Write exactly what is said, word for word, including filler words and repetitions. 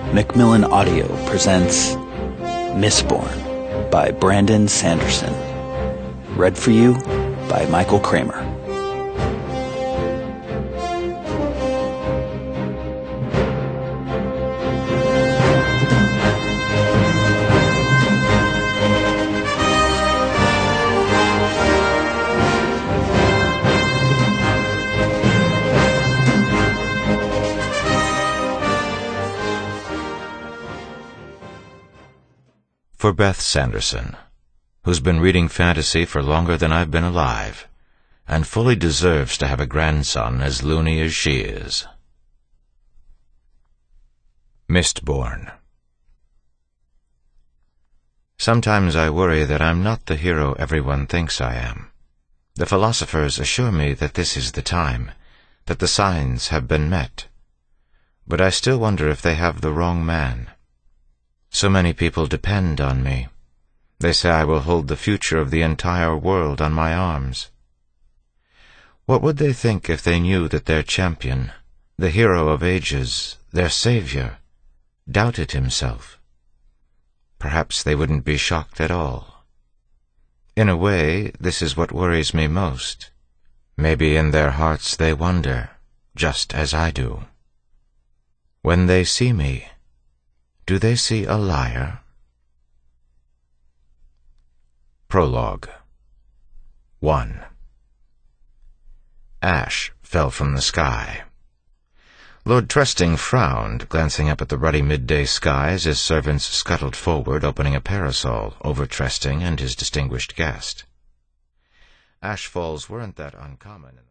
Macmillan Audio presents Mistborn by Brandon Sanderson. Read for you by Michael Kramer. For Beth Sanderson, who's been reading fantasy for longer than I've been alive, and fully deserves to have a grandson as loony as she is. Mistborn. Sometimes I worry that I'm not the hero everyone thinks I am. The philosophers assure me that this is the time, that the signs have been met. But I still wonder if they have the wrong man. So many people depend on me. They say I will hold the future of the entire world on my arms. What would they think if they knew that their champion, the hero of ages, their savior, doubted himself? Perhaps they wouldn't be shocked at all. In a way, this is what worries me most. Maybe in their hearts they wonder, just as I do. When they see me, do they see a liar? Prologue. one. Ash fell from the sky. Lord Tresting frowned, glancing up at the ruddy midday sky as his servants scuttled forward, opening a parasol over Tresting and his distinguished guest. Ash falls weren't that uncommon in